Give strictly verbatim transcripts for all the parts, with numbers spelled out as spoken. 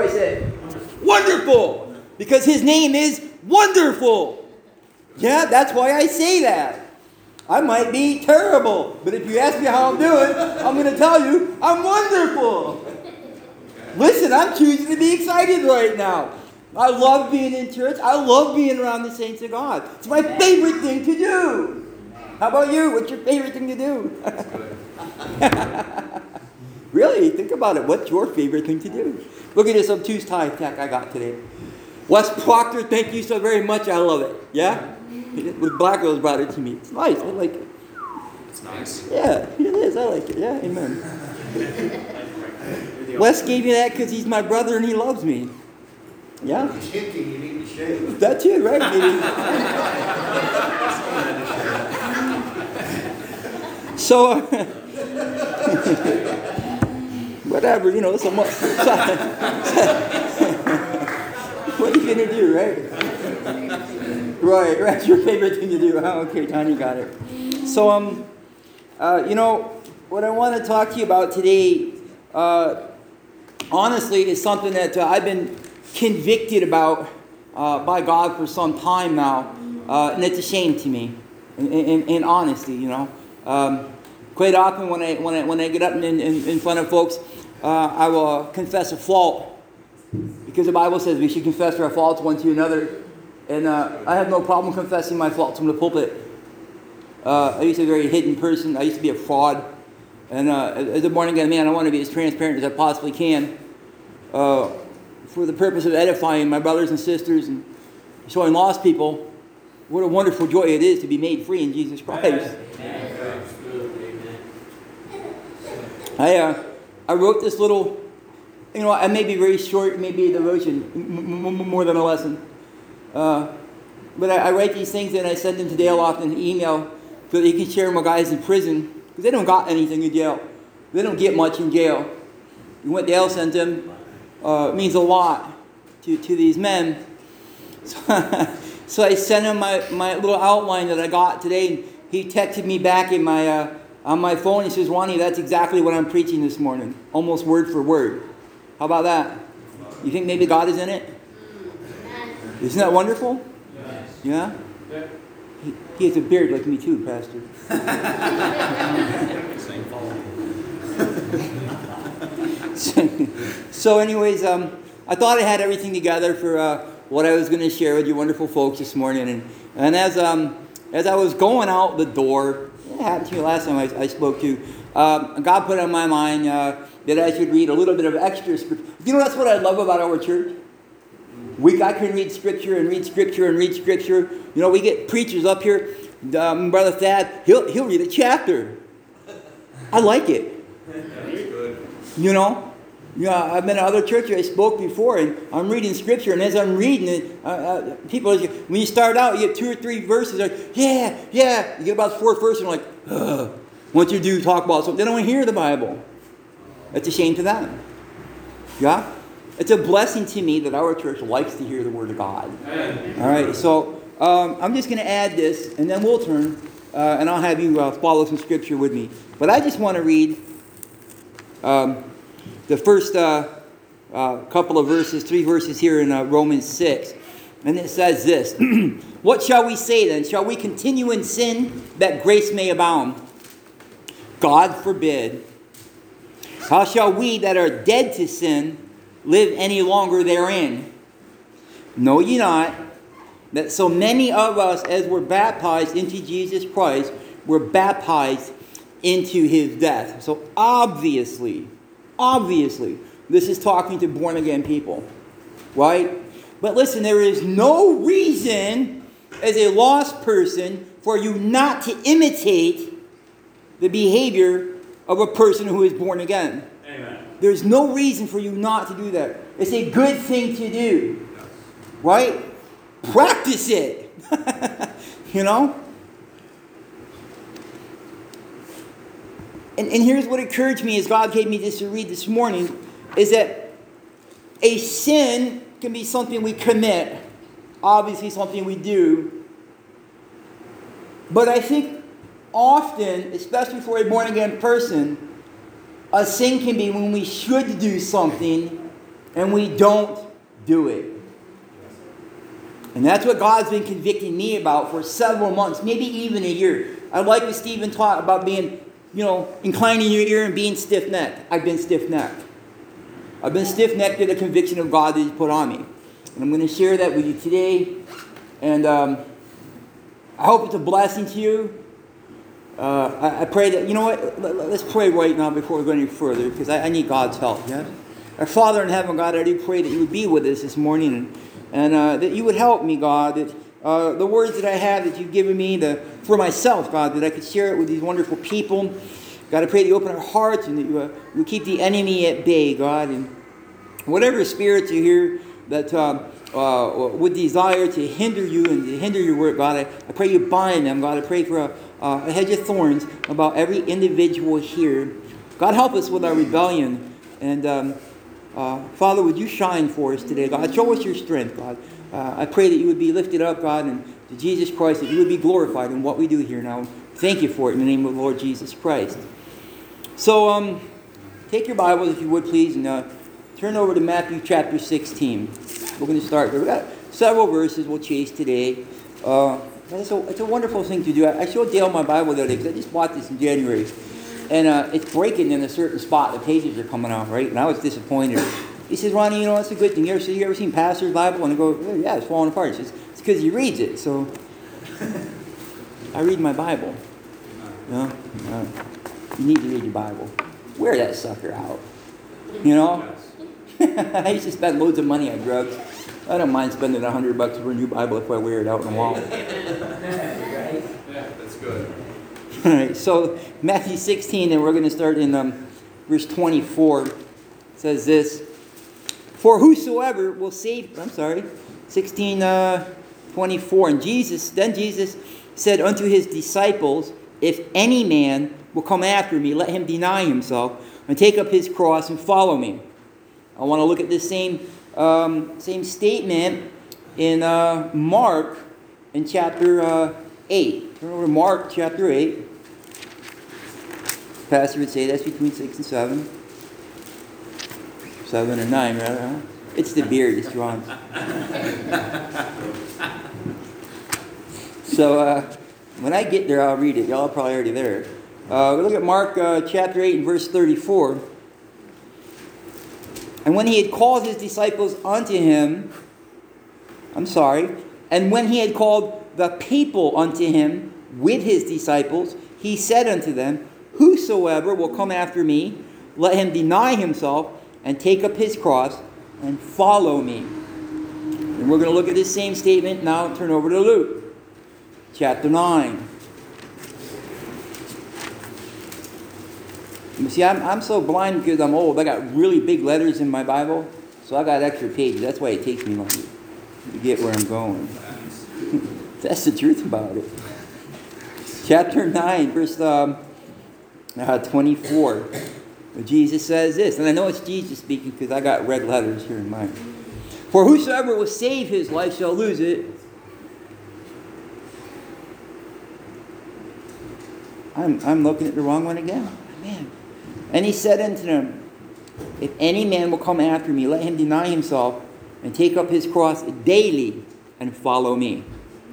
say? Wonderful. Wonderful. Because his name is Wonderful. Yeah, that's why I say that. I might be terrible, but if you ask me how I'm doing, I'm going to tell you I'm wonderful. Listen, I'm choosing to be excited right now. I love being in church. I love being around the saints of God. It's my favorite thing to do. How about you? What's your favorite thing to do? Really, think about it. What's your favorite thing to do? Look at this obtuse tie tack I got today. Wes Proctor, thank you so very much. I love it. Yeah? The black girls brought it to me. It's nice. I like it. It's nice. Yeah, it is. I like it. Yeah, amen. Wes gave me that because he's my brother and he loves me. Yeah? He's hinting you need to shave. That too, right? Maybe. So, whatever, you know, so much. So, what are you going to do, right? Right, right. That's your favorite thing to do. Huh? Okay, Tanya got it. So, um, uh, you know, what I want to talk to you about today, uh, honestly, is something that uh, I've been convicted about uh, by God for some time now, uh, and it's a shame to me. In, in, in honesty, you know, um, quite often when I when I when I get up in in, in front of folks, uh, I will confess a fault because the Bible says we should confess our faults one to another. And uh, I have no problem confessing my faults from the pulpit. Uh, I used to be a very hidden person. I used to be a fraud. And uh, as a born-again man, I want to be as transparent as I possibly can uh, for the purpose of edifying my brothers and sisters and showing lost people what a wonderful joy it is to be made free in Jesus Christ. Amen. I, uh, I wrote this little, you know, I may be very short, it may be a devotion, m- m- more than a lesson. Uh, but I, I write these things and I send them to Dale often in email so that he can share them with guys in prison because they don't got anything in jail. They don't get much in jail. And what Dale sends them uh, means a lot to, to these men. So, so I sent him my, my little outline that I got today, and he texted me back in my uh, on my phone. He says, "Ronnie, that's exactly what I'm preaching this morning, almost word for word." How about that? You think maybe God is in it? Isn't that wonderful? Yes. Yeah? Yeah. He, he has a beard like me too, Pastor. Same fault. so, so anyways, um, I thought I had everything together for uh, what I was going to share with you wonderful folks this morning. And, and as um, as I was going out the door, it happened to me last time I, I spoke to, um, God put on my mind uh, that I should read a little bit of extra scripture. You know, that's what I love about our church. We, I can read scripture and read scripture and read scripture. You know, we get preachers up here. Um, Brother Thad, he'll he'll read a chapter. I like it. You know, yeah. I've been at other churches. I spoke before, and I'm reading scripture. And as I'm reading it, uh, uh, people, when you start out, you get two or three verses. Like, yeah, yeah. You get about the fourth verse, and you're like, ugh. Once you do talk about something, they don't want to hear the Bible. It's a shame to them. Yeah. It's a blessing to me that our church likes to hear the Word of God. Amen. All right, so um, I'm just going to add this, and then we'll turn, uh, and I'll have you uh, follow some scripture with me. But I just want to read um, the first uh, uh, couple of verses, three verses here in uh, Romans six. And it says this, "What shall we say then? Shall we continue in sin that grace may abound? God forbid. How shall we that are dead to sin live any longer therein? Know ye not that so many of us as were baptized into Jesus Christ were baptized into his death?" So obviously, obviously, this is talking to born again people, right? But listen, there is no reason as a lost person for you not to imitate the behavior of a person who is born again. Amen. There's no reason for you not to do that. It's a good thing to do. Right? Practice it. You know? And, and here's what encouraged me as God gave me this to read this morning, is that a sin can be something we commit. Obviously something we do. But I think often, especially for a born-again person, a sin can be when we should do something and we don't do it. And that's what God's been convicting me about for several months, maybe even a year. I like what Stephen taught about being, you know, inclining your ear and being stiff-necked. I've been stiff-necked. I've been stiff-necked to the conviction of God that He's put on me. And I'm going to share that with you today. And um, I hope it's a blessing to you. Uh, I, I pray that, you know what, let, let's pray right now before we go any further, because I, I need God's help. Yeah? Our Father in heaven, God, I do pray that you would be with us this morning, and, and uh, that you would help me, God, that uh, the words that I have that you've given me the, for myself, God, that I could share it with these wonderful people. God, I pray that you open our hearts and that you, uh, you keep the enemy at bay, God, and whatever spirits you hear that uh, uh, would desire to hinder you and to hinder your work, God, I, I pray you bind them, God. I pray for a, uh, a hedge of thorns about every individual here. God, help us with our rebellion. And um, uh, Father, would you shine for us today, God? Show us your strength, God. Uh, I pray that you would be lifted up, God, and to Jesus Christ, that you would be glorified in what we do here now. Thank you for it in the name of the Lord Jesus Christ. So, um, take your Bibles, if you would, please, and uh, turn over to Matthew chapter sixteen. We're going to start there. We've got several verses we'll chase today. Uh, it's, a, it's a wonderful thing to do. I, I showed Dale my Bible the other day because I just bought this in January. And uh, it's breaking in a certain spot. The pages are coming out, right? And I was disappointed. He says, Ronnie, you know, that's a good thing. You ever, see, you ever seen Pastor's Bible? And I go, oh, yeah, it's falling apart. He says, it's because he reads it. So I read my Bible. You know? Uh, you need to read your Bible. Wear that sucker out. You know? I used to spend loads of money on drugs. I don't mind spending a hundred bucks for a new Bible if I wear it out in the wall. Yeah, that's good. All right, so Matthew sixteen, and we're going to start in um, verse twenty-four. It says this: For whosoever will save, I'm sorry, sixteen, uh, twenty-four. And Jesus, then Jesus said unto his disciples, If any man will come after me, let him deny himself and take up his cross and follow me. I want to look at this same um, same statement in uh, Mark in chapter uh, eight. Turn over to Mark chapter eight. Pastor would say that's between six and seven. Seven or nine, rather. Huh? It's the beard, it's wrong. So uh, when I get there, I'll read it. Y'all are probably already there. Uh, we look at Mark uh, chapter eight and verse thirty-four. And when he had called his disciples unto him, I'm sorry, and when he had called the people unto him with his disciples, he said unto them, Whosoever will come after me, let him deny himself and take up his cross and follow me. And we're going to look at this same statement now. Turn over to Luke chapter nine. You see, I'm, I'm so blind because I'm old. I got really big letters in my Bible, so I got extra pages. That's why it takes me longer to get where I'm going. That's the truth about it. Chapter nine, verse um, uh, twenty-four. Jesus says this, and I know it's Jesus speaking because I got red letters here in mine. For whosoever will save his life shall lose it. I'm, I'm looking at the wrong one again. Man. And he said unto them, If any man will come after me, let him deny himself and take up his cross daily and follow me.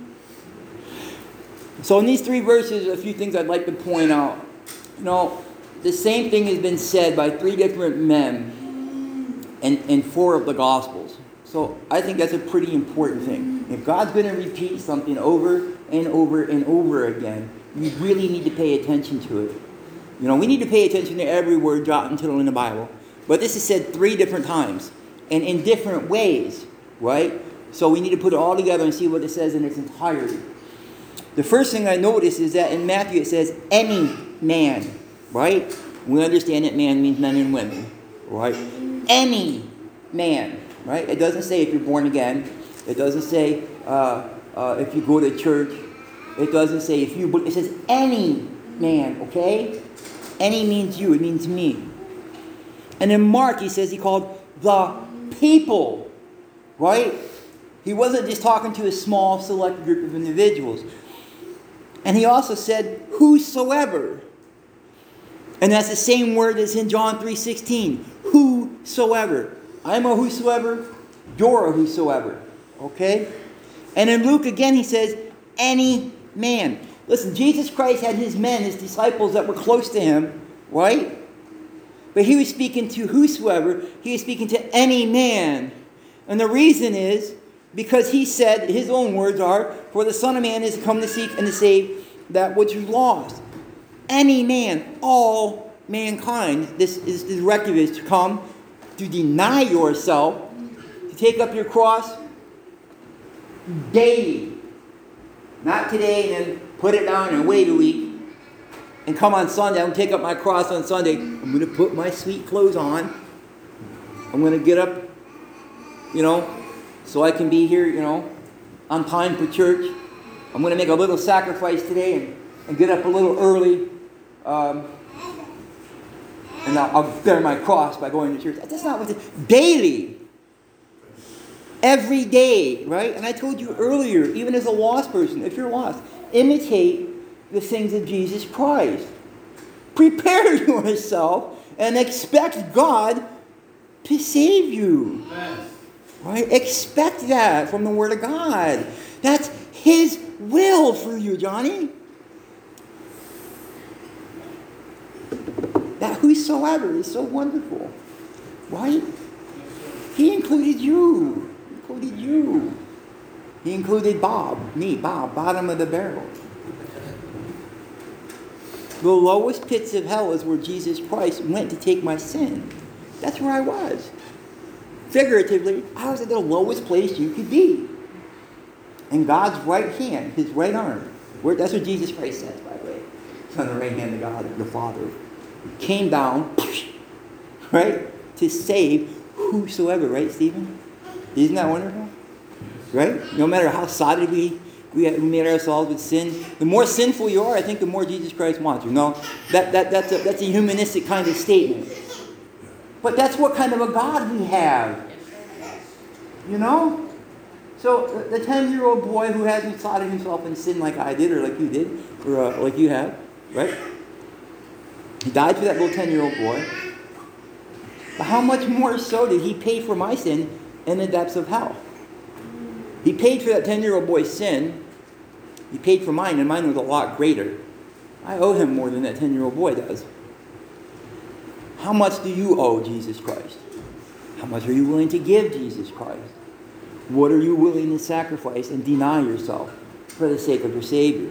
So in these three verses, a few things I'd like to point out. You know, the same thing has been said by three different men in, in four of the Gospels. So I think that's a pretty important thing. If God's going to repeat something over and over and over again, we really need to pay attention to it. You know, we need to pay attention to every word, jot, and tittle in the Bible. But this is said three different times and in different ways, right? So we need to put it all together and see what it says in its entirety. The first thing I notice is that in Matthew it says any man, right? We understand that man means men and women, right? Any man, right? It doesn't say if you're born again. It doesn't say uh, uh, if you go to church. It doesn't say if you... It says any man, okay? Any means you. It means me. And in Mark, he says he called the people, right? He wasn't just talking to a small, select group of individuals. And he also said, whosoever. And that's the same word that's in John three sixteen. Whosoever. I'm a whosoever, you're a whosoever. Okay? And in Luke again he says, any man. Listen, Jesus Christ had his men, his disciples that were close to him, right? But he was speaking to whosoever. He was speaking to any man. And the reason is because he said, his own words are, for the Son of Man is come to seek and to save that which is lost. Any man, all mankind. This is the directive is to come, to deny yourself, to take up your cross daily. Not today and then put it down and wait a week. And come on Sunday, I'm going to take up my cross on Sunday. I'm going to put my sweet clothes on. I'm going to get up, you know, so I can be here, you know, on time for church. I'm going to make a little sacrifice today and, and get up a little early. Um, and I'll, I'll bear my cross by going to church. That's not what it is. Daily. Every day, right? And I told you earlier, even as a lost person, if you're lost, imitate the things of Jesus Christ. Prepare yourself and expect God to save you. Yes. Right? Expect that from the Word of God. That's His will for you, Johnny. That whosoever is so wonderful. Right? He included you. He included you. He included Bob, me, Bob, bottom of the barrel. The lowest pits of hell is where Jesus Christ went to take my sin. That's where I was. Figuratively, I was at the lowest place you could be. And God's right hand, His right arm, where, that's what Jesus Christ says, by the way. It's on the right hand of God, the Father. Came down, right, to save whosoever, right, Stephen? Isn't that wonderful? Right? No matter how sodded we We made ourselves with sin. The more sinful you are, I think the more Jesus Christ wants you. No, that, that, that's, a, that's a humanistic kind of statement. But that's what kind of a God we have. You know? So the ten-year-old boy who hasn't sodded himself in sin like I did or like you did, or uh, like you have, right? He died for that little ten-year-old boy. But how much more so did He pay for my sin in the depths of hell? He paid for that ten-year-old boy's sin. He paid for mine, and mine was a lot greater. I owe Him more than that ten-year-old boy does. How much do you owe Jesus Christ? How much are you willing to give Jesus Christ? What are you willing to sacrifice and deny yourself for the sake of your Savior?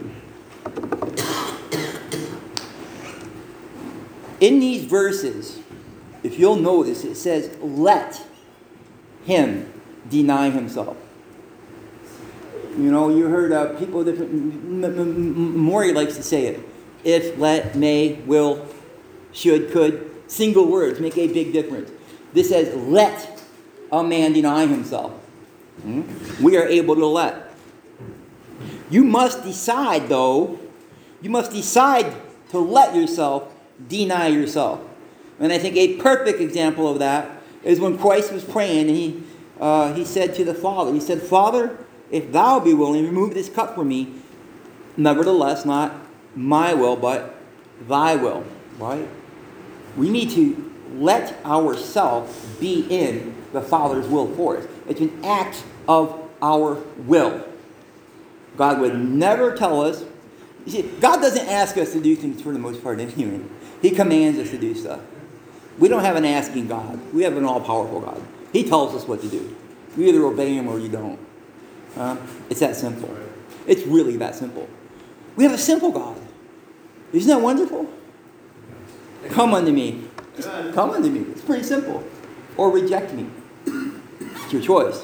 In these verses, if you'll notice, it says, let him deny himself. You know, you heard uh, people different. M- M- Maury likes to say it: if, let, may, will, should, could. Single words make a big difference. This says, "Let a man deny himself." Hmm? We are able to let. You must decide, though. You must decide to let yourself deny yourself. And I think a perfect example of that is when Christ was praying, and he uh, he said to the Father, he said, "Father, if thou be willing, remove this cup from me. Nevertheless, not my will, but thy will." Right? We need to let ourselves be in the Father's will for us. It's an act of our will. God would never tell us. You see, God doesn't ask us to do things for the most part anyway. He commands us to do stuff. We don't have an asking God. We have an all-powerful God. He tells us what to do. You either obey Him or you don't. Uh, it's that simple. It's really that simple. We have a simple God. Isn't that wonderful? Come unto me. Just come unto me. It's pretty simple. Or reject me. It's your choice.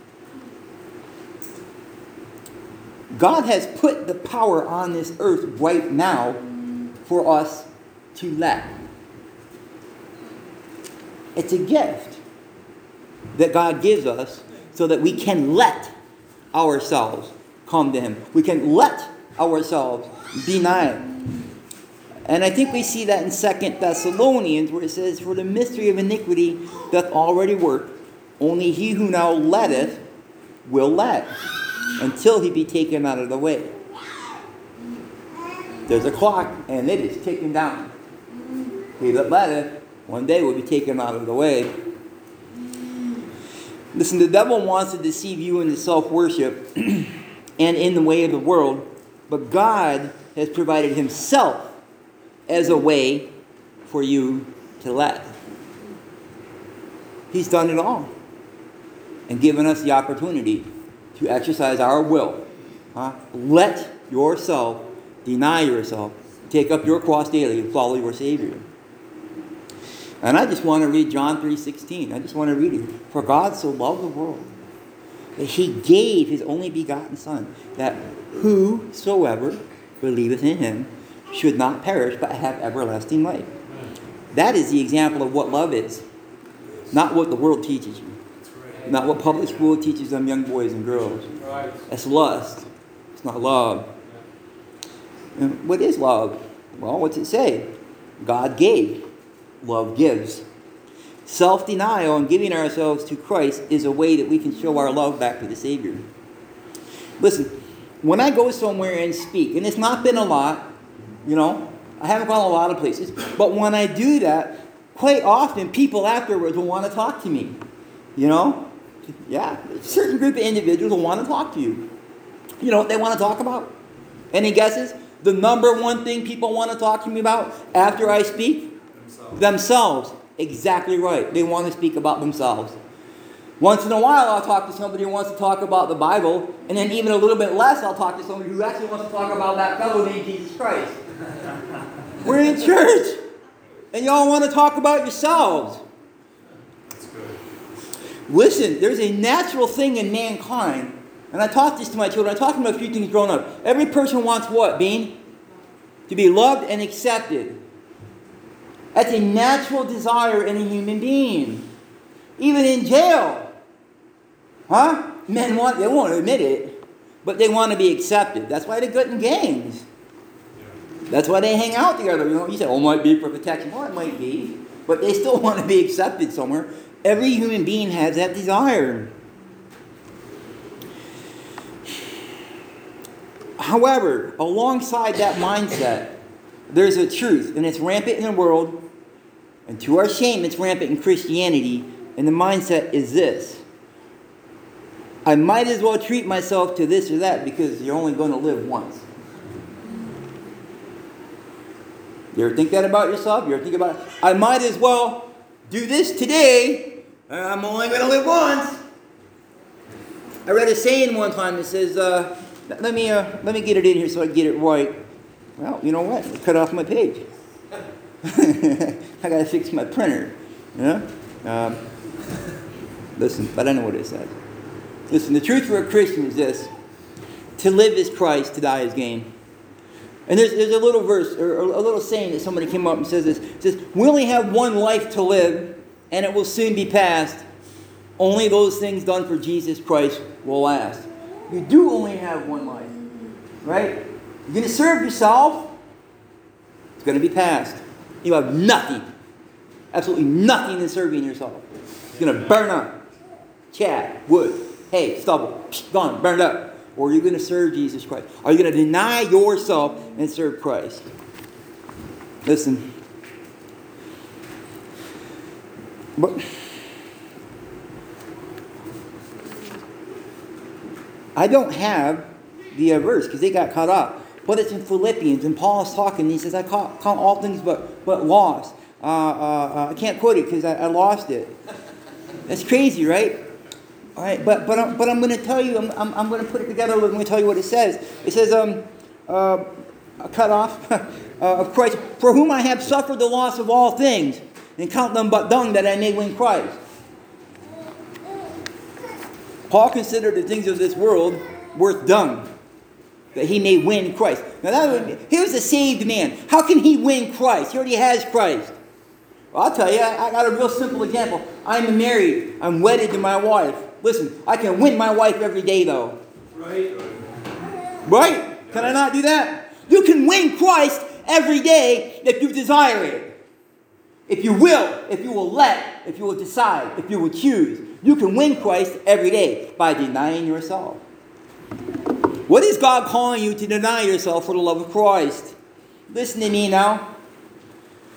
God has put the power on this earth right now for us to let. It's a gift that God gives us so that we can let ourselves come to Him. We can let ourselves deny it. And I think we see that in Second Thessalonians, where it says, "For the mystery of iniquity doth already work. Only he who now letteth will let, until he be taken out of the way." There's a clock, and it is ticking down. He that letteth, one day will be taken out of the way. Listen, the devil wants to deceive you into self-worship and in the way of the world, but God has provided himself as a way for you to let. He's done it all and given us the opportunity to exercise our will. Huh? Let yourself, deny yourself, take up your cross daily and follow your Savior. And I just want to read John three sixteen. I just want to read it. For God so loved the world that he gave his only begotten Son, that whosoever believeth in him should not perish but have everlasting life. That is the example of what love is. Not what the world teaches you. Not what public school teaches them young boys and girls. That's lust. It's not love. And what is love? Well, what's it say? God gave. Love gives. Self-denial and giving ourselves to Christ is a way that we can show our love back to the Savior. Listen, when I go somewhere and speak, and it's not been a lot, you know, I haven't gone a lot of places, but when I do that, quite often people afterwards will want to talk to me. You know? Yeah, a certain group of individuals will want to talk to you. You know what they want to talk about? Any guesses? The number one thing people want to talk to me about after I speak? Themselves. Themselves. Exactly right. They want to speak about themselves. Once in a while, I'll talk to somebody who wants to talk about the Bible, and then even a little bit less, I'll talk to somebody who actually wants to talk about that fellow named Jesus Christ. We're in church, and y'all want to talk about yourselves. That's good. Listen, there's a natural thing in mankind, and I taught this to my children. I taught them a few things growing up. Every person wants what, Bean? To be loved and accepted. That's a natural desire in a human being. Even in jail. Huh? Men want, they won't admit it, but they want to be accepted. That's why they get in gangs. That's why they hang out together. You know, you say, oh, it might be for protection. Well, it might be. But they still want to be accepted somewhere. Every human being has that desire. However, alongside that mindset, there's a truth, and it's rampant in the world, and to our shame, it's rampant in Christianity, and the mindset is this. I might as well treat myself to this or that because you're only going to live once. You ever think that about yourself? You ever think about, I might as well do this today, and I'm only going to live once. I read a saying one time that says, uh, let me uh, let me get it in here so I get it right. Well, you know what? It cut off my page. I got to fix my printer. You know? Um, listen, but I know what it says. Listen, the truth for a Christian is this. To live is Christ, to die is gain. And there's, there's a little verse, or a little saying that somebody came up and says this. It says, we only have one life to live, and it will soon be past. Only those things done for Jesus Christ will last. You do only have one life. Right? You're going to serve yourself. It's going to be past. You have nothing. Absolutely nothing in serving yourself. It's going to burn up. Chaff, wood, hay, stubble. Gone, burned up. Or you're going to serve Jesus Christ. Are you going to deny yourself and serve Christ? Listen. But I don't have the uh, verse because they got caught up. But it's in Philippians, and Paul is talking, and he says, I count all things but, but lost. Uh, uh, uh, I can't quote it because I, I lost it. That's crazy, right? All right, but but I'm, but I'm going to tell you, I'm I'm, I'm going to put it together. I'm going to tell you what it says. It says, um, uh, cut off uh, of Christ, for whom I have suffered the loss of all things, and count them but dung that I may win Christ. Paul considered the things of this world worth dung, that he may win Christ. Now that would, he was a saved man. How can he win Christ? He already has Christ. Well, I'll tell you, I, I got a real simple example. I'm married. I'm wedded to my wife. Listen, I can win my wife every day, though. Right. Right? Can I not do that? You can win Christ every day if you desire it. If you will, if you will let, if you will decide, if you will choose. You can win Christ every day by denying yourself. What is God calling you to deny yourself for the love of Christ? Listen to me now.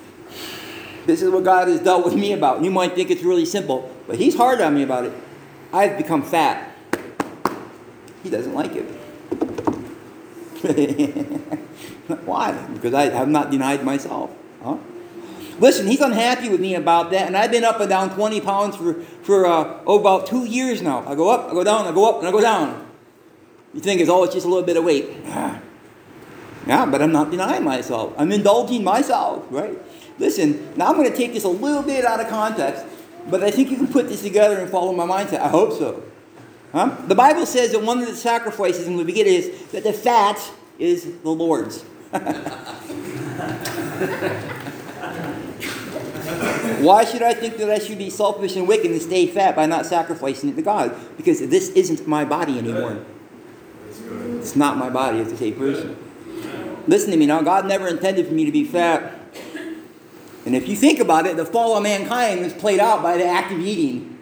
This is what God has dealt with me about. You might think it's really simple, but he's hard on me about it. I've become fat. He doesn't like it. Why? Because I have not denied myself. Huh? Listen, he's unhappy with me about that, and I've been up and down twenty pounds for, for uh, oh, about two years now. I go up, I go down, I go up, and I go down. You think it's, oh, it's just a little bit of weight. Yeah, but I'm not denying myself. I'm indulging myself, right? Listen, now I'm going to take this a little bit out of context, but I think you can put this together and follow my mindset. I hope so. Huh? The Bible says that one of the sacrifices in Leviticus is that the fat is the Lord's. Why should I think that I should be selfish and wicked and stay fat by not sacrificing it to God? Because this isn't my body anymore. It's not my body as a saved person. Listen to me now. God never intended for me to be fat. And if you think about it, the fall of mankind was played out by the act of eating.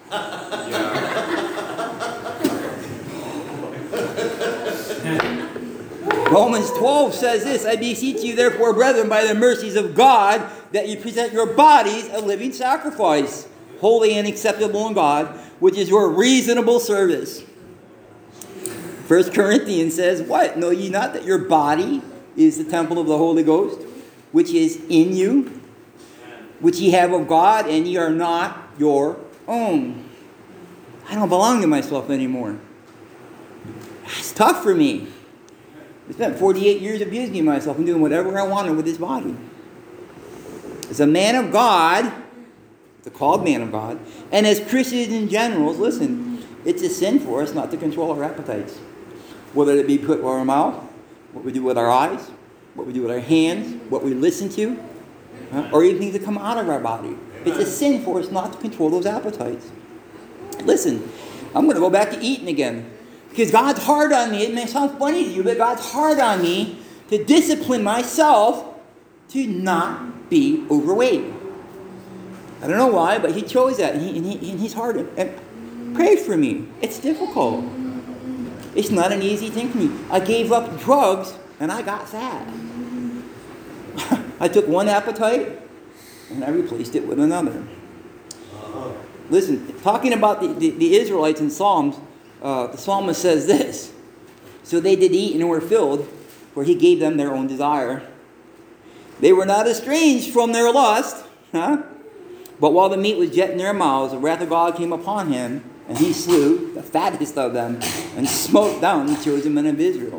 Romans twelve says this, I beseech you therefore, brethren, by the mercies of God, that you present your bodies a living sacrifice, holy and acceptable in God, which is your reasonable service. First Corinthians says, what? Know ye not that your body is the temple of the Holy Ghost, which is in you, which ye have of God, and ye are not your own. I don't belong to myself anymore. It's tough for me. I spent forty-eight years abusing myself and doing whatever I wanted with this body. As a man of God, the called man of God, and as Christians in general, listen, it's a sin for us not to control our appetites. Whether it be put with our mouth, what we do with our eyes, what we do with our hands, what we listen to, huh? Or even things that come out of our body. It's a sin for us not to control those appetites. Listen, I'm going to go back to eating again. Because God's hard on me. It may sound funny to you, but God's hard on me to discipline myself to not be overweight. I don't know why, but he chose that. And, he, and, he, and he's hard. And pray for me. It's difficult. It's not an easy thing for me. I gave up drugs and I got fat. I took one appetite and I replaced it with another. Listen, talking about the, the, the Israelites in Psalms, uh, the psalmist says this. So they did eat and were filled, for he gave them their own desire. They were not estranged from their lust, huh? But while the meat was yet in their mouths, the wrath of God came upon him, and he slew the fattest of them, and smote down the chosen men of Israel.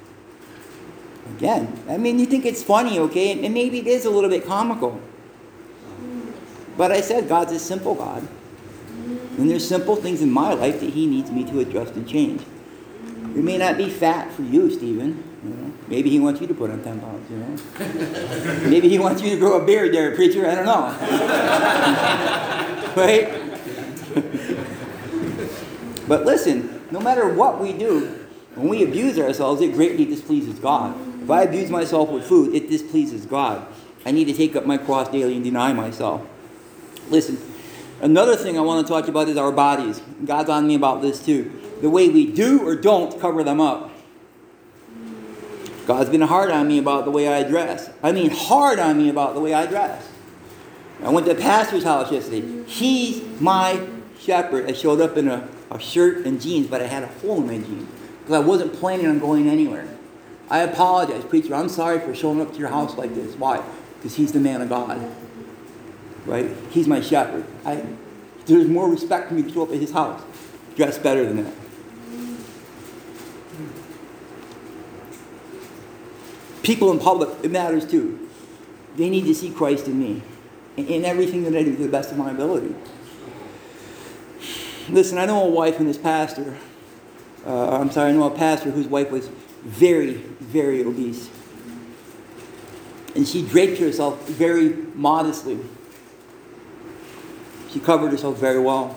Again, I mean, you think it's funny, okay? And maybe it is a little bit comical. But I said God's a simple God. And there's simple things in my life that he needs me to adjust and change. It may not be fat for you, Stephen. You know? Maybe he wants you to put on ten pounds, you know? Maybe he wants you to grow a beard there, preacher. I don't know. Right? But listen, no matter what we do, when we abuse ourselves, it greatly displeases God. If I abuse myself with food, it displeases God. I need to take up my cross daily and deny myself. Listen, another thing I want to talk about is our bodies. God's on me about this too. The way we do or don't cover them up. God's been hard on me about the way I dress. I mean hard on me about the way I dress. I went to the pastor's house yesterday. He's my shepherd. I showed up in a, a shirt and jeans, but I had a hole in my jeans because I wasn't planning on going anywhere. I apologize, preacher. I'm sorry for showing up to your house like this. Why? Because he's the man of God. Right? He's my shepherd. I, there's more respect for me to show up at his house. Dress better than that. People in public, it matters too. They need to see Christ in me. In, in everything that I do to the best of my ability. Listen, I know a wife and this pastor. Uh, I'm sorry, I know a pastor whose wife was very, very obese. And she draped herself very modestly. She covered herself very well.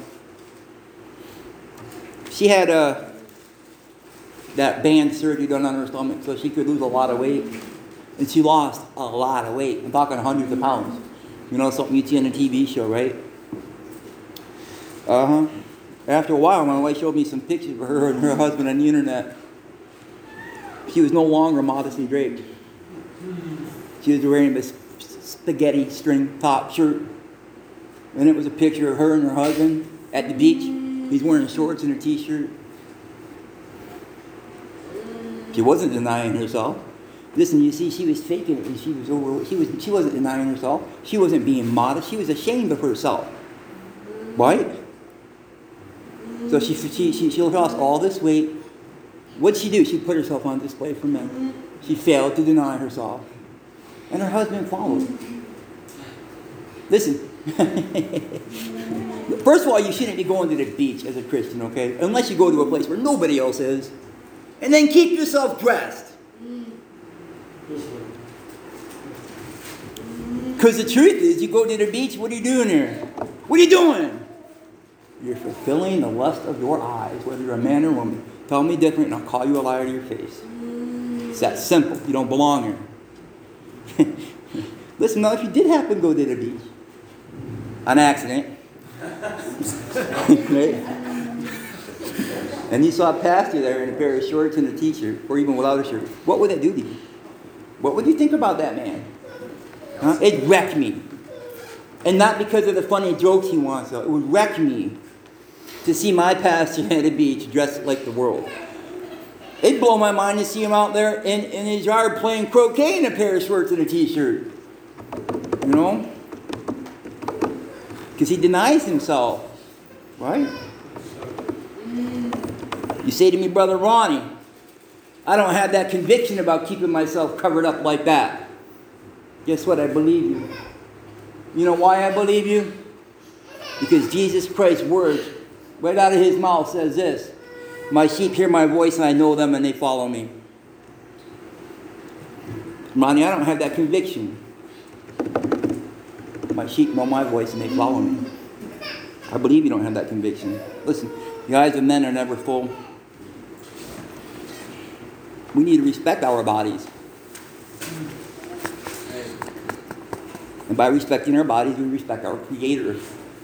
She had uh, that band surgery done on her stomach so she could lose a lot of weight. And she lost a lot of weight. I'm talking hundreds of pounds. You know, something you see on a T V show, right? Uh-huh. After a while, my wife showed me some pictures of her and her husband on the internet. She was no longer modestly draped. She was wearing this spaghetti string top shirt. And it was a picture of her and her husband at the beach. He's wearing shorts and a t-shirt. She wasn't denying herself. Listen, you see, she was faking it, and she was over. She was. She wasn't denying herself. She wasn't being modest. She was ashamed of herself, right? So she she she, she lost all this weight. What'd she do? She put herself on display for men. She failed to deny herself, and her husband followed. Listen. First of all, you shouldn't be going to the beach as a Christian, okay? Unless you go to a place where nobody else is, and then keep yourself dressed. Because the truth is, you go to the beach, what are you doing there? What are you doing? You're fulfilling the lust of your eyes, whether you're a man or a woman. Tell me different, and I'll call you a liar to your face. It's that simple. You don't belong here. Listen, now, if you did happen to go to the beach, on accident, right? And you saw a pastor there in a pair of shorts and a t-shirt, or even without a shirt, what would that do to you? What would you think about that man? Huh? It wrecked me. And not because of the funny jokes he wants, though. It would wreck me to see my pastor at a beach dressed like the world. It'd blow my mind to see him out there in, in his yard playing croquet in a pair of shorts and a t-shirt. You know? Because he denies himself. Right? You say to me, Brother Ronnie, I don't have that conviction about keeping myself covered up like that. Guess what? I believe you. You know why I believe you? Because Jesus Christ's words, right out of his mouth, says this: my sheep hear my voice and I know them and they follow me. Ronnie, I don't have that conviction. My sheep know my voice and they follow me. I believe you don't have that conviction. Listen, the eyes of men are never full. We need to respect our bodies. And by respecting our bodies, we respect our Creator.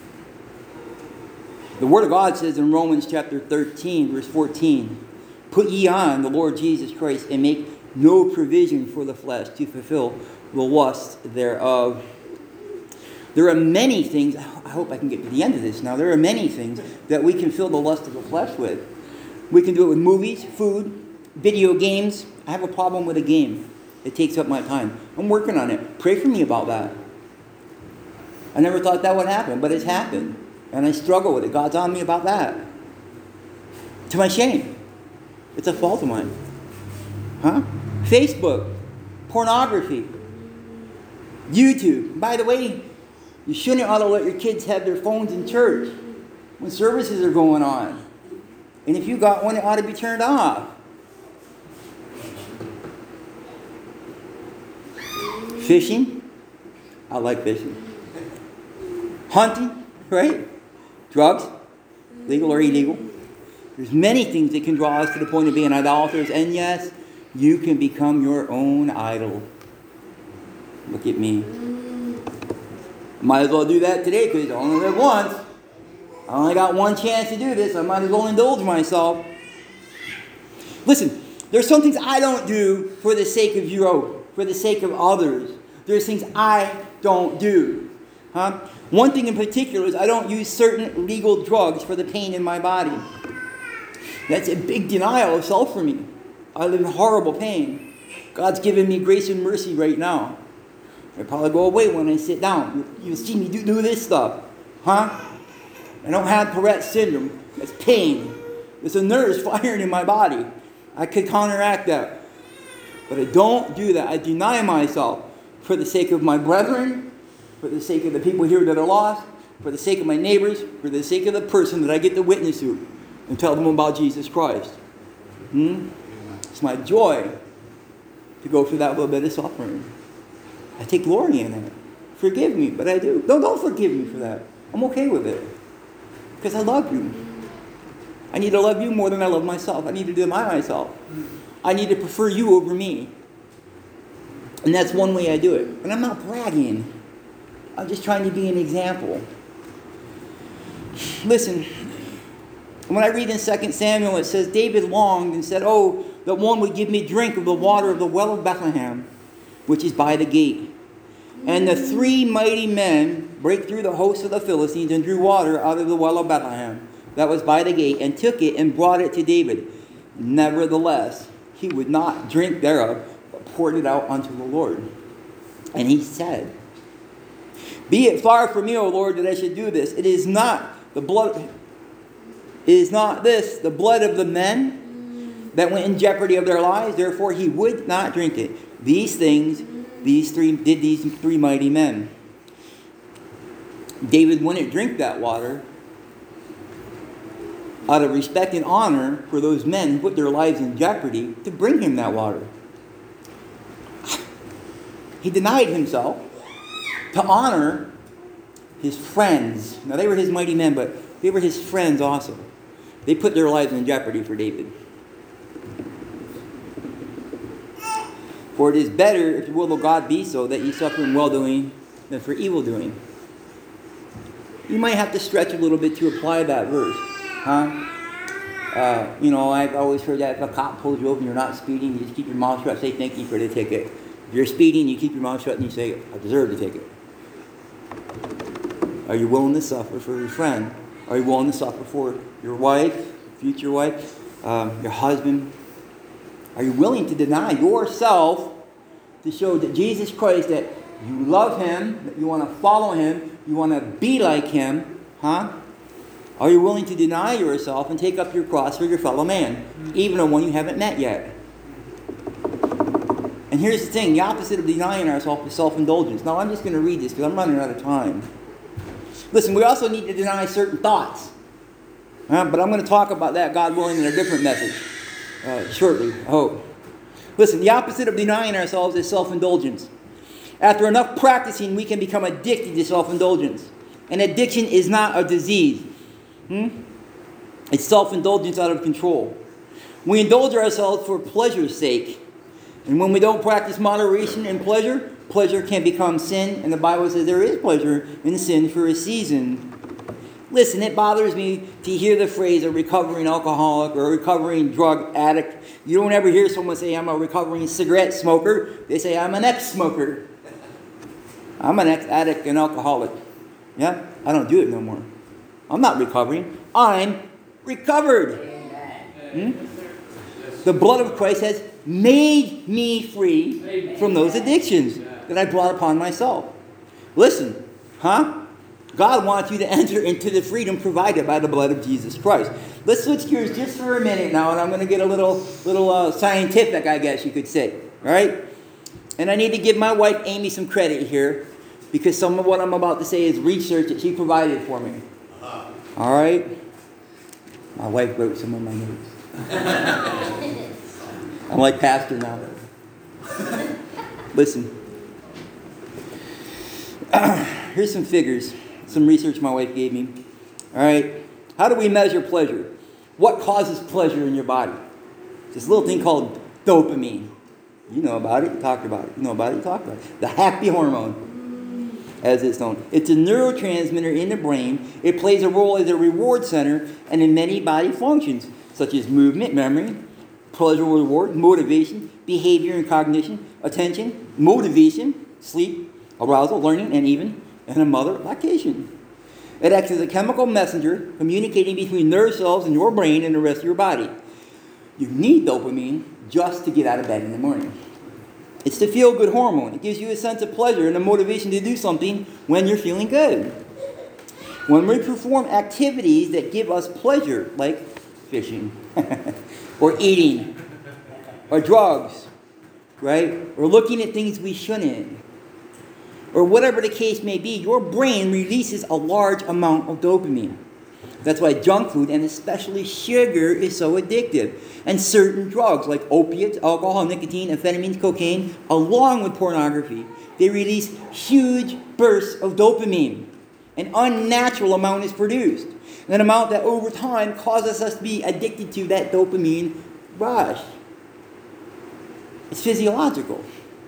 The Word of God says in Romans chapter thirteen, verse fourteen, put ye on the Lord Jesus Christ and make no provision for the flesh to fulfill the lust thereof. There are many things, I hope I can get to the end of this now, there are many things that we can fill the lust of the flesh with. We can do it with movies, food, video games. I have a problem with a game. It takes up my time. I'm working on it. Pray for me about that. I never thought that would happen, but it's happened. And I struggle with it. God's on me about that. To my shame. It's a fault of mine. Huh? Facebook. Pornography. YouTube. By the way, you shouldn't ought to let your kids have their phones in church when services are going on. And if you got one, it ought to be turned off. Fishing. I like fishing. Hunting, right? Drugs, legal or illegal. There's many things that can draw us to the point of being idolaters. And yes, you can become your own idol. Look at me. Might as well do that today because I only live once. I only got one chance to do this. I might as well indulge myself. Listen, there's some things I don't do for the sake of you, for the sake of others. There's things I don't do. Huh? One thing in particular is I don't use certain legal drugs for the pain in my body. That's a big denial of self for me. I live in horrible pain. God's given me grace and mercy right now. I probably go away when I sit down. You, you see me do, do this stuff. Huh? I don't have Tourette syndrome. It's pain. There's a nerves firing in my body. I could counteract that. But I don't do that. I deny myself for the sake of my brethren, for the sake of the people here that are lost, for the sake of my neighbors, for the sake of the person that I get to witness to and tell them about Jesus Christ. Hmm? It's my joy to go through that little bit of suffering. I take glory in it. Forgive me, but I do. No, don't forgive me for that. I'm okay with it. Because I love you. I need to love you more than I love myself. I need to deny myself. I need to prefer you over me. And that's one way I do it. And I'm not bragging. I'm just trying to be an example. Listen, when I read in Second Samuel, it says, David longed and said, oh, that one would give me drink of the water of the well of Bethlehem, which is by the gate. And the three mighty men break through the host of the Philistines and drew water out of the well of Bethlehem. that was by the gate, and took it and brought it to David. Nevertheless, he would not drink thereof, but poured it out unto the Lord. And he said, Be it far from me, O Lord, that I should do this. It is not the blood, it is not this, the blood of the men that went in jeopardy of their lives. Therefore he would not drink it. These things, these three did these three mighty men. David wouldn't drink that water out of respect and honor for those men who put their lives in jeopardy to bring him that water. He denied himself to honor his friends. Now, they were his mighty men, but they were his friends also. They put their lives in jeopardy for David. For it is better, if the will of God be so, that ye suffer in well-doing than for evil-doing. You might have to stretch a little bit to apply that verse. Huh? Uh, you know, I've always heard that if a cop pulls you over and you're not speeding, you just keep your mouth shut, say thank you for the ticket. If you're speeding, you keep your mouth shut and you say, I deserve the ticket. Are you willing to suffer for your friend? Are you willing to suffer for your wife, future wife, um, your husband? Are you willing to deny yourself to show that Jesus Christ, that you love him, that you want to follow him, you want to be like him, huh? Are you willing to deny yourself and take up your cross for your fellow man, even the one you haven't met yet? And here's the thing, the opposite of denying ourselves is self-indulgence. Now, I'm just going to read this because I'm running out of time. Listen, we also need to deny certain thoughts. Uh, but I'm going to talk about that, God willing, in a different message uh, shortly, I hope. Listen, the opposite of denying ourselves is self-indulgence. After enough practicing, we can become addicted to self-indulgence. And addiction is not a disease. Hmm? It's self-indulgence out of control. We indulge ourselves for pleasure's sake. And when we don't practice moderation in pleasure, pleasure can become sin. And the Bible says there is pleasure in sin for a season. Listen, it bothers me to hear the phrase a recovering alcoholic or a recovering drug addict. You don't ever hear someone say, I'm a recovering cigarette smoker. They say, I'm an ex-smoker. I'm an ex-addict and alcoholic. Yeah, I don't do it no more. I'm not recovering. I'm recovered. Hmm? The blood of Christ has made me free from those addictions that I brought upon myself. Listen, huh? God wants you to enter into the freedom provided by the blood of Jesus Christ. Let's switch gears just for a minute now, and I'm going to get a little, little uh, scientific, I guess you could say. All right? And I need to give my wife Amy some credit here, because some of what I'm about to say is research that she provided for me. All right? My wife wrote some of my notes. I'm like pastor now. Listen. Here's some figures, some research my wife gave me. All right? How do we measure pleasure? What causes pleasure in your body? This little thing called dopamine. You know about it. You talked about it. You know about it. You talked about it. The happy hormone, as it's known. It's a neurotransmitter in the brain. It plays a role as a reward center and in many body functions, such as movement, memory, pleasure, reward, motivation, behavior and cognition, attention, motivation, sleep, arousal, learning, and even in a mother, lactation. It acts as a chemical messenger communicating between nerve cells in your brain and the rest of your body. You need dopamine just to get out of bed in the morning. It's the feel-good hormone. It gives you a sense of pleasure and a motivation to do something when you're feeling good. When we perform activities that give us pleasure, like fishing, or eating, or drugs, right? Or looking at things we shouldn't, or whatever the case may be, your brain releases a large amount of dopamine. That's why junk food, and especially sugar, is so addictive. And certain drugs like opiates, alcohol, nicotine, amphetamines, cocaine, along with pornography, they release huge bursts of dopamine. An unnatural amount is produced. An amount that over time causes us to be addicted to that dopamine rush. It's physiological.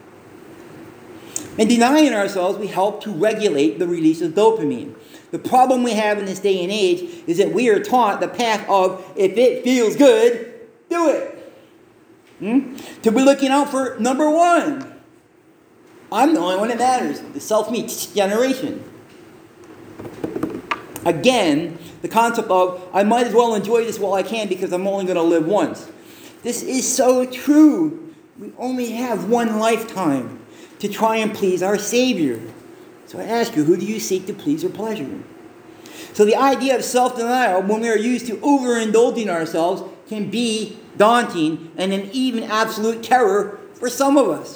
In denying ourselves, we help to regulate the release of dopamine. The problem we have in this day and age is that we are taught the path of, if it feels good, do it. Hmm? To be looking out for number one. I'm the only one that matters. The self-me generation. Again, the concept of, I might as well enjoy this while I can because I'm only going to live once. This is so true. We only have one lifetime to try and please our Savior. So I ask you, who do you seek to please or pleasure? So the idea of self-denial, when we are used to overindulging ourselves, can be daunting and an even absolute terror for some of us.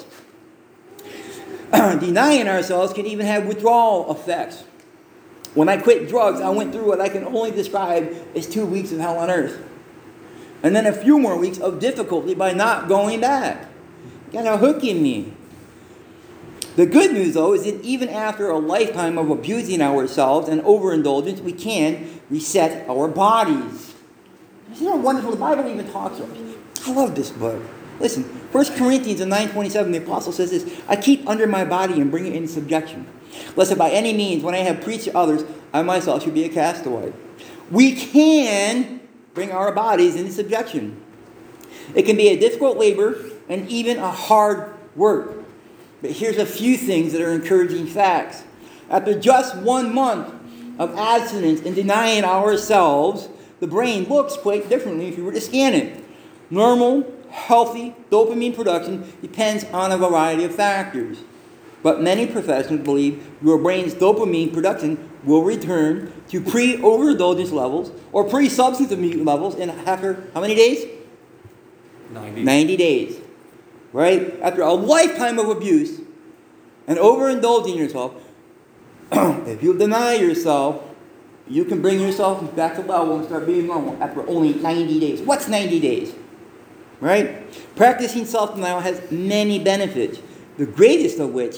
Denying ourselves can even have withdrawal effects. When I quit drugs, I went through what I can only describe as two weeks of hell on earth. And then a few more weeks of difficulty by not going back. Got a hook in me. The good news, though, is that even after a lifetime of abusing ourselves and overindulgence, we can reset our bodies. Isn't that wonderful? The Bible even talks about it. I love this book. Listen, First Corinthians nine twenty-seven, the apostle says this, I keep under my body and bring it into subjection, lest by any means, when I have preached to others, I myself should be a castaway. We can bring our bodies into subjection. It can be a difficult labor and even a hard work. But here's a few things that are encouraging facts. After just one month of abstinence and denying ourselves, the brain looks quite differently if you were to scan it. Normal, healthy dopamine production depends on a variety of factors. But many professionals believe your brain's dopamine production will return to pre-overindulgence levels or pre-substance abuse levels in after how many days? ninety. ninety days. Right? After a lifetime of abuse and overindulging yourself, if you deny yourself, you can bring yourself back to level and start being normal after only ninety days. What's ninety days? Right? Practicing self-denial has many benefits, the greatest of which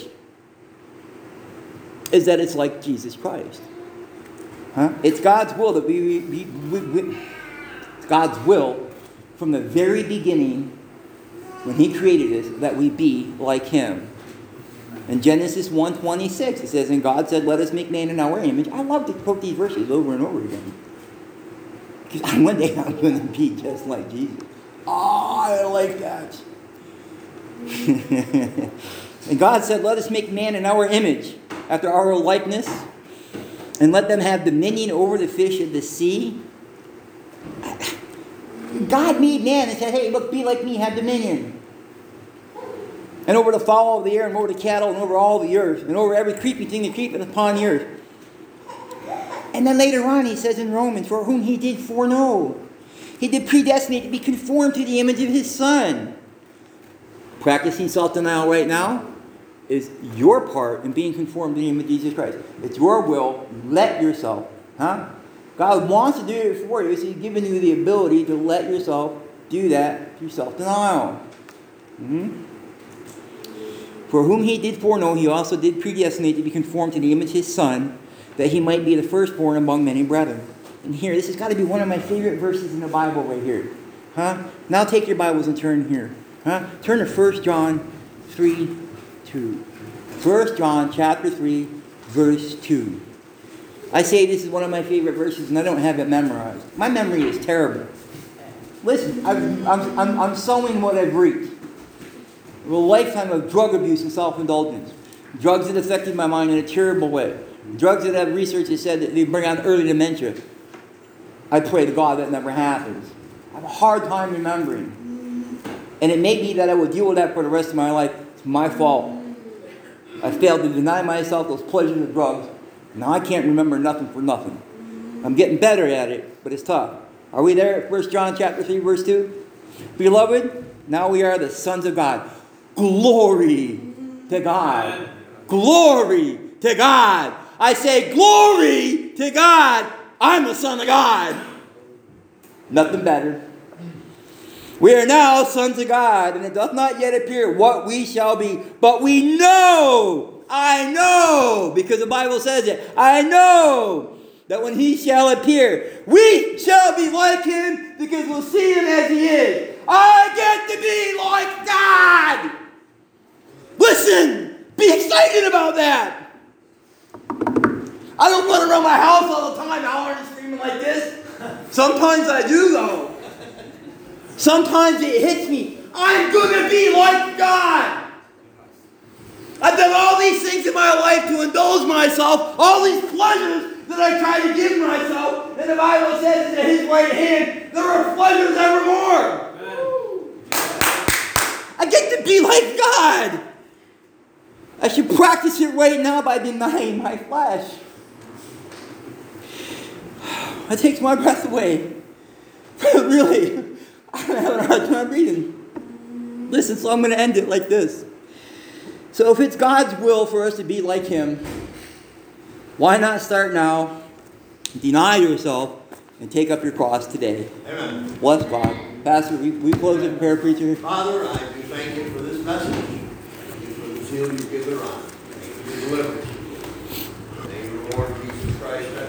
is that it's like Jesus Christ. Huh? It's God's will that we, we, we, we it's God's will from the very beginning when he created us that we be like him. In Genesis one twenty-six, it says, and God said, let us make man in our image. I love to quote these verses over and over again. Because one day I'm going to be just like Jesus. Oh, I like that. And God said, let us make man in our image, after our likeness, and let them have dominion over the fish of the sea. God made man and said, hey, look, be like me, have dominion. And over the fowl of the air, and over the cattle, and over all the earth, and over every creeping thing that creepeth upon the earth. And then later on, he says in Romans, for whom he did foreknow, he did predestinate to be conformed to the image of his Son. Practicing self-denial right now is your part in being conformed to the image of Jesus Christ. It's your will. Let yourself. Huh? God wants to do it for you, so he's given you the ability to let yourself do that through self-denial. Mm-hmm. For whom he did foreknow, he also did predestinate to be conformed to the image of his Son, that he might be the firstborn among many brethren. And here, this has got to be one of my favorite verses in the Bible right here. Huh? Now take your Bibles and turn here. Huh? Turn to First John three two. First John chapter three, verse two. I say this is one of my favorite verses, and I don't have it memorized. My memory is terrible. Listen, I've, I'm, I'm, I'm sowing what I've reaped. A lifetime of drug abuse and self-indulgence. Drugs that affected my mind in a terrible way. Drugs that have research that said that they bring on early dementia. I pray to God that never happens. I have a hard time remembering. And it may be that I will deal with that for the rest of my life. It's my fault. I failed to deny myself those pleasures of drugs. Now I can't remember nothing for nothing. I'm getting better at it, but it's tough. Are we there at First John chapter three, verse two? Beloved, now we are the sons of God. Glory to God. Glory to God. I say glory to God. I'm the son of God. Nothing better. We are now sons of God, and it doth not yet appear what we shall be. But we know, I know, because the Bible says it, I know that when he shall appear, we shall be like him because we'll see him as he is. I get to be like God. Listen, be excited about that. I don't run around my house all the time, hollering and screaming like this. Sometimes I do, though. Sometimes it hits me. I'm going to be like God. I've done all these things in my life to indulge myself, all these pleasures, that I try to give myself, and the Bible says that at his right hand there are pleasures evermore. I get to be like God. I should practice it right now by denying my flesh. It takes my breath away. Really, I'm having a hard time breathing. Listen, so I'm going to end it like this. So if it's God's will for us to be like him, why not start now, deny yourself, and take up your cross today? Amen. Bless God. Pastor, we, we close in prayer, preacher. Father, I do thank you for this message. Thank you for the zeal you give their honor. Thank you for deliverance. Thank you, Lord Jesus Christ.